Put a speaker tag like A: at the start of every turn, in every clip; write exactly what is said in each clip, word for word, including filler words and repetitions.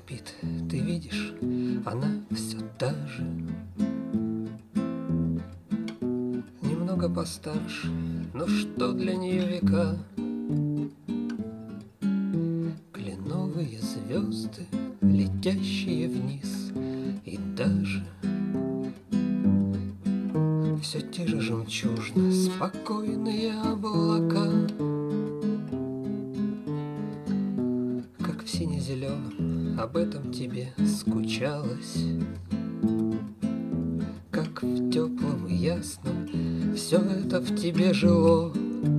A: спит, ты видишь, она все та же. Немного постарше, но что для нее века? Кленовые звезды, летящие вниз, и даже все те же жемчужно спокойные облака. Как в сине-зеленом об этом тебе скучалось, как в теплом и ясном все это в тебе жило.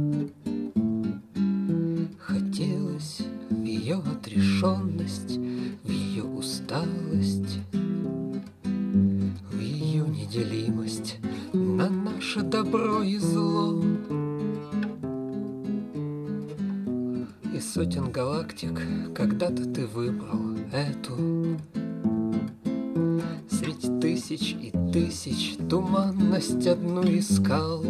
A: Хотелось в ее отрешенность, в ее усталость, в ее неделимость на наше добро и зло. Из сотен галактик когда-то ты выбрал эту. Среди тысяч и тысяч туманность одну искал,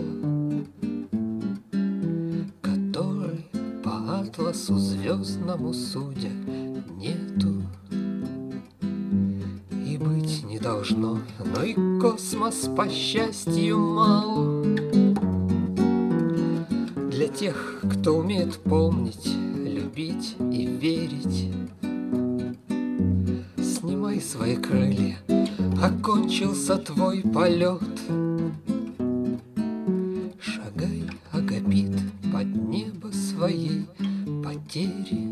A: которой по атласу звездному судя нету и быть не должно, но и космос по счастью мал. Для тех, кто умеет помнить, любить и верить, снимай свои крылья, окончился твой полет. Шагай, Агапит, под небо своей потери.